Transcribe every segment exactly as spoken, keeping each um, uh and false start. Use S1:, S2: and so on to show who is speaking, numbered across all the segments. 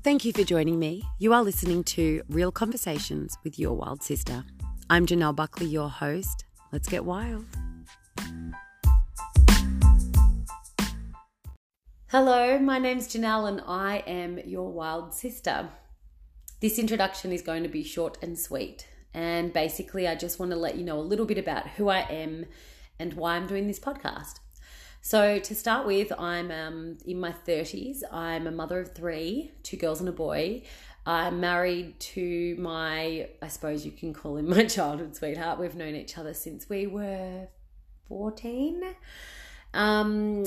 S1: Thank you for joining me. You are listening to Real Conversations with Your Wild Sister. I'm Janelle Buckley, your host. Let's get wild. Hello, my name's Janelle and I am your wild sister. This introduction is going to be short and sweet. And basically, I just want to let you know a little bit about who I am and why I'm doing this podcast. So to start with, I'm um, in my thirties. I'm a mother of three, two girls and a boy. I'm married to my, I suppose you can call him my childhood sweetheart. We've known each other since we were fourteen. Um,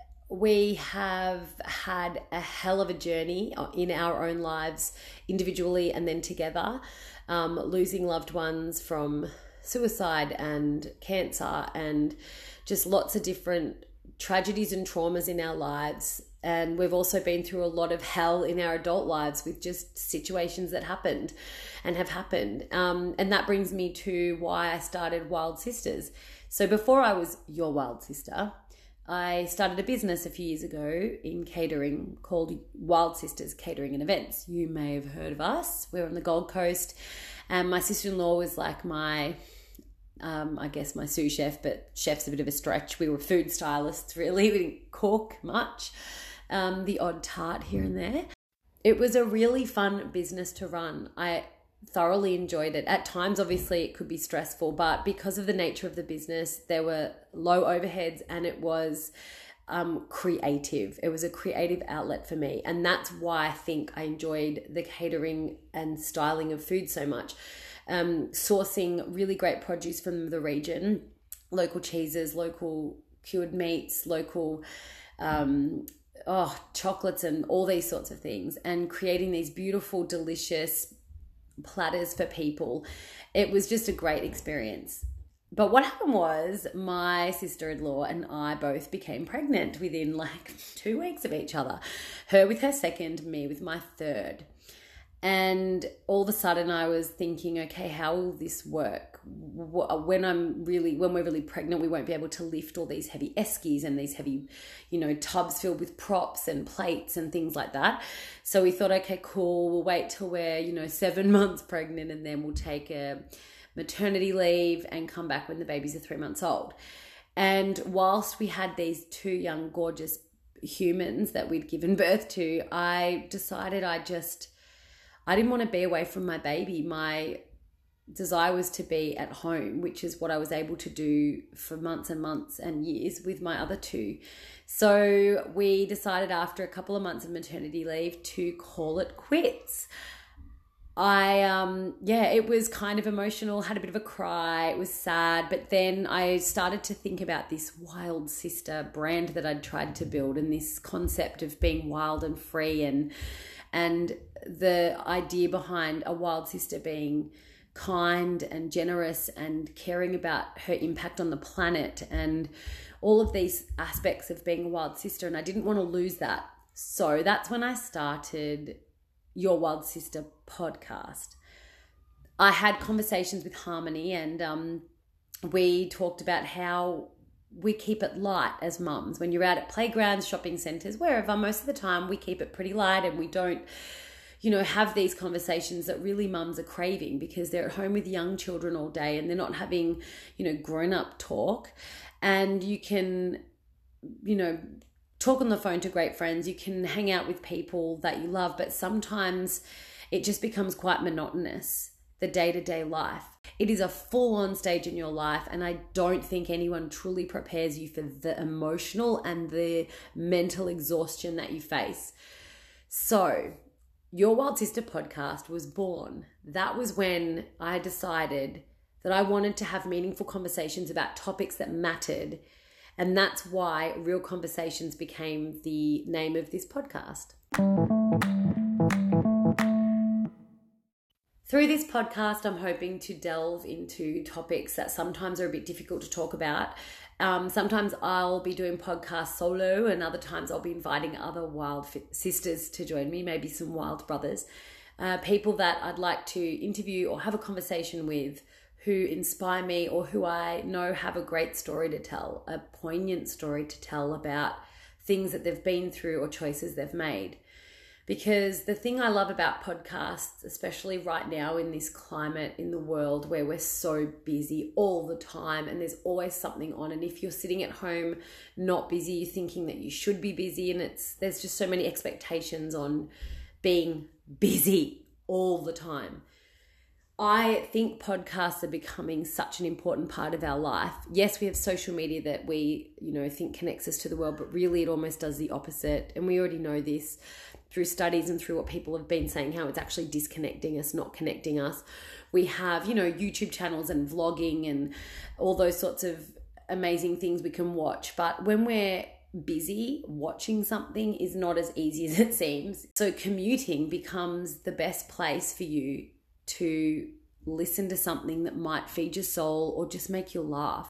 S1: we have had a hell of a journey in our own lives, individually and then together, um, losing loved ones from suicide and cancer and just lots of different tragedies and traumas in our lives. And we've also been through a lot of hell in our adult lives with just situations that happened and have happened. Um, and that brings me to why I started Wild Sisters. So before I was your wild sister, I started a business a few years ago in catering called Wild Sisters Catering and Events. You may have heard of us. We're on the Gold Coast. And my sister-in-law was like my Um, I guess my sous chef, but chef's a bit of a stretch. We were food stylists, really. We didn't cook much. Um, the odd tart here and there. It was a really fun business to run. I thoroughly enjoyed it. At times, obviously, it could be stressful, but because of the nature of the business, there were low overheads and it was um, creative. It was a creative outlet for me. And that's why I think I enjoyed the catering and styling of food so much. Um, sourcing really great produce from the region, local cheeses, local cured meats, local um, oh chocolates and all these sorts of things, and creating these beautiful, delicious platters for people. It was just a great experience. But what happened was my sister-in-law and I both became pregnant within like two weeks of each other. Her with her second, me with my third. And all of a sudden I was thinking, okay, how will this work? When I'm really, when we're really pregnant, we won't be able to lift all these heavy eskies and these heavy, you know, tubs filled with props and plates and things like that. So we thought, okay, cool. We'll wait till we're, you know, seven months pregnant and then we'll take a maternity leave and come back when the babies are three months old. And whilst we had these two young, gorgeous humans that we'd given birth to, I decided I just... I didn't want to be away from my baby. My desire was to be at home, which is what I was able to do for months and months and years with my other two. So we decided after a couple of months of maternity leave to call it quits. I, um, yeah, it was kind of emotional, had a bit of a cry. It was sad. But then I started to think about this Wild Sister brand that I'd tried to build and this concept of being wild and free and and the idea behind a wild sister being kind and generous and caring about her impact on the planet and all of these aspects of being a wild sister. And I didn't want to lose that. So that's when I started Your Wild Sister podcast. I had conversations with Harmony and um, we talked about how we keep it light as mums. When you're out at playgrounds, shopping centres, wherever, most of the time we keep it pretty light and we don't, you know, have these conversations that really mums are craving because they're at home with young children all day and they're not having, you know, grown-up talk. And you can, you know, talk on the phone to great friends. You can hang out with people that you love, but sometimes it just becomes quite monotonous, the day-to-day life. It is a full-on stage in your life, and I don't think anyone truly prepares you for the emotional and the mental exhaustion that you face. So, Your Wild Sister podcast was born. That was when I decided that I wanted to have meaningful conversations about topics that mattered, and that's why Real Conversations became the name of this podcast. Through this podcast, I'm hoping to delve into topics that sometimes are a bit difficult to talk about. Um, sometimes I'll be doing podcasts solo and other times I'll be inviting other wild sisters to join me, maybe some wild brothers, uh, people that I'd like to interview or have a conversation with who inspire me or who I know have a great story to tell, a poignant story to tell about things that they've been through or choices they've made. Because the thing I love about podcasts, especially right now in this climate in the world where we're so busy all the time and there's always something on, and if you're sitting at home not busy, you're thinking that you should be busy, and it's there's just so many expectations on being busy all the time. I think podcasts are becoming such an important part of our life. Yes, we have social media that we, you know, think connects us to the world, but really it almost does the opposite. And we already know this through studies and through what people have been saying, how it's actually disconnecting us, not connecting us. We have, you know, YouTube channels and vlogging and all those sorts of amazing things we can watch. But when we're busy, watching something is not as easy as it seems. So commuting becomes the best place for you to listen to something that might feed your soul or just make you laugh.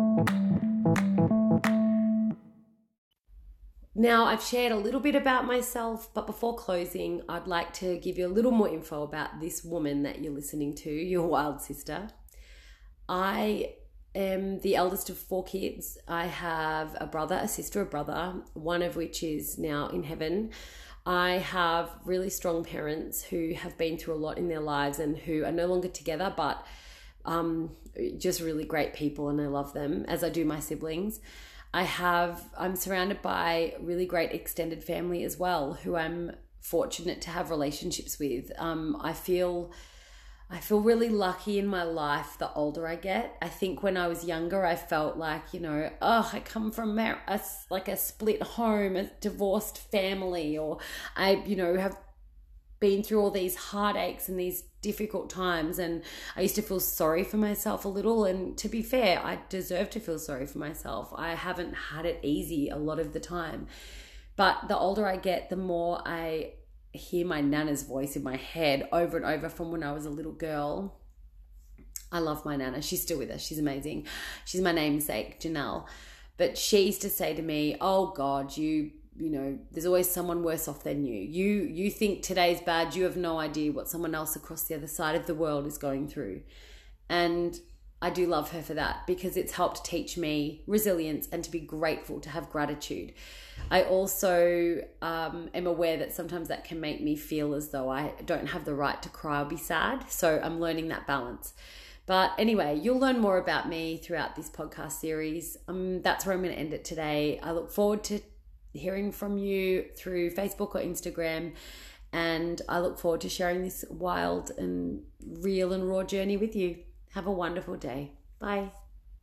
S1: Now, I've shared a little bit about myself, but before closing, I'd like to give you a little more info about this woman that you're listening to, your wild sister. I am the eldest of four kids. I have a brother, a sister, a brother, one of which is now in heaven. I have really strong parents who have been through a lot in their lives and who are no longer together, but um, just really great people, and I love them, as I do my siblings. I have, I'm surrounded by really great extended family as well, who I'm fortunate to have relationships with. Um, I feel I feel really lucky in my life the older I get. I think when I was younger, I felt like, you know, oh, I come from a, a, like a split home, a divorced family, or I, you know, have been through all these heartaches and these difficult times. And I used to feel sorry for myself a little. And to be fair, I deserve to feel sorry for myself. I haven't had it easy a lot of the time. But the older I get, the more I hear my nana's voice in my head over and over from when I was a little girl. I love my nana. She's still with us. She's amazing. She's my namesake, Janelle. But she used to say to me, oh God, you, you know, there's always someone worse off than you. You, you think today's bad. You have no idea what someone else across the other side of the world is going through. And I do love her for that, because it's helped teach me resilience and to be grateful, to have gratitude. I also um, am aware that sometimes that can make me feel as though I don't have the right to cry or be sad. So I'm learning that balance. But anyway, you'll learn more about me throughout this podcast series. Um, that's where I'm going to end it today. I look forward to hearing from you through Facebook or Instagram. And I look forward to sharing this wild and real and raw journey with you. Have a wonderful day. Bye.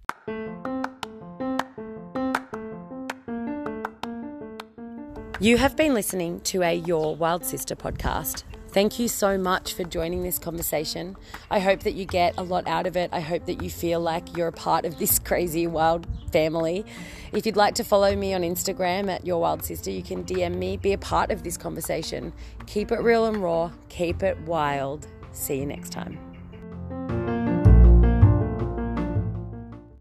S1: You have been listening to a Your Wild Sister podcast. Thank you so much for joining this conversation. I hope that you get a lot out of it. I hope that you feel like you're a part of this crazy wild family. If you'd like to follow me on Instagram at Your Wild Sister, you can D M me. Be a part of this conversation. Keep it real and raw. Keep it wild. See you next time.